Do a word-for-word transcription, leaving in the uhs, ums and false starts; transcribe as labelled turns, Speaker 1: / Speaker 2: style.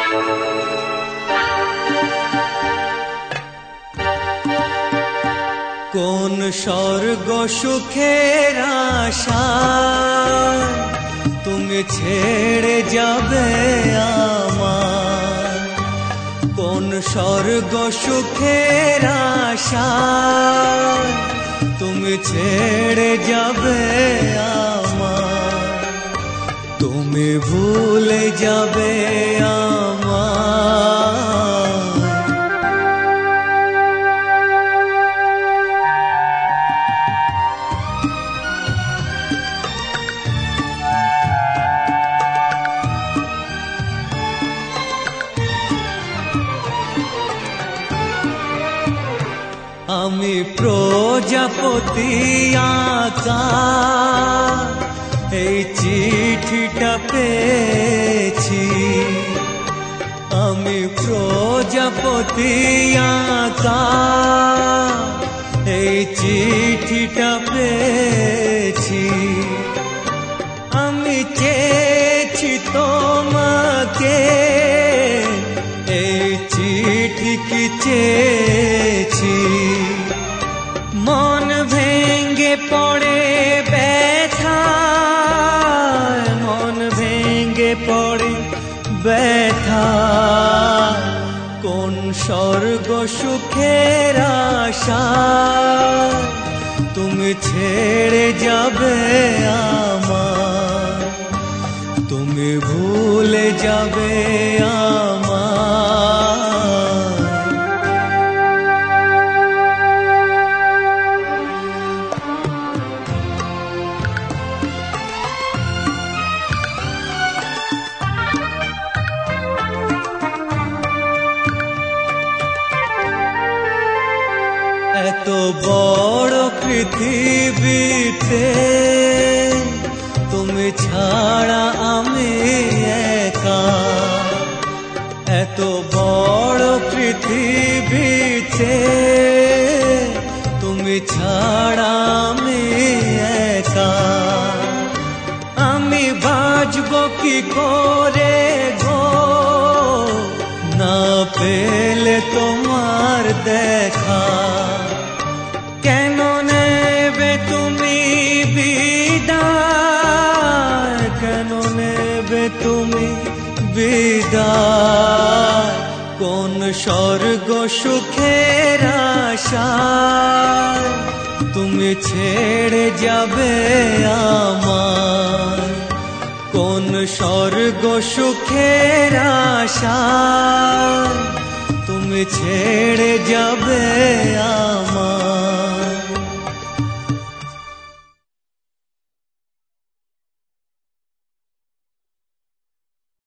Speaker 1: কোন স্বর্গ সুখের আশায় তুমি ছেড়ে যাবে আমায়, কোন স্বর্গ সুখের আশায় তুমি ছেড়ে যাবে আমায়, তুমি ভুলে যাবে আমায়। আমি প্রজাপতি আঁকা এই চিঠিটা পেয়েছি, আমি প্রজাপতি আঁকা এই চিঠিটা পেয়েছি, আমি চেয়েছি তোমাকে এই চিঠি কি চেয়েছি, মন ভেঙ্গে পড়ে ব্যথায়, মন ভেঙ্গে পড়ে ব্যথায়, কোন স্বর্গ সুখের আশায় তুমি ছেড়ে যাবে আমায়, তুমি ভুলে যাবে আমায়। এত বড় পৃথিবীতে তুমি ছাড়া আমি একা, এত বড় পৃথিবীতে তুমি ছাড়া আমি একা, আমি বাঁচব কি করে গো না পেলে তোমার দেখা, কেন নেবে তুমি বিদায়, কেন নেবে তুমি বিদায়, কোন স্বর্গ সুখের আশায় তুমি ছেড়ে যাবে আমায়, কোন স্বর্গ সুখের আশায় তুমি ছেড়ে যাবে আমায়।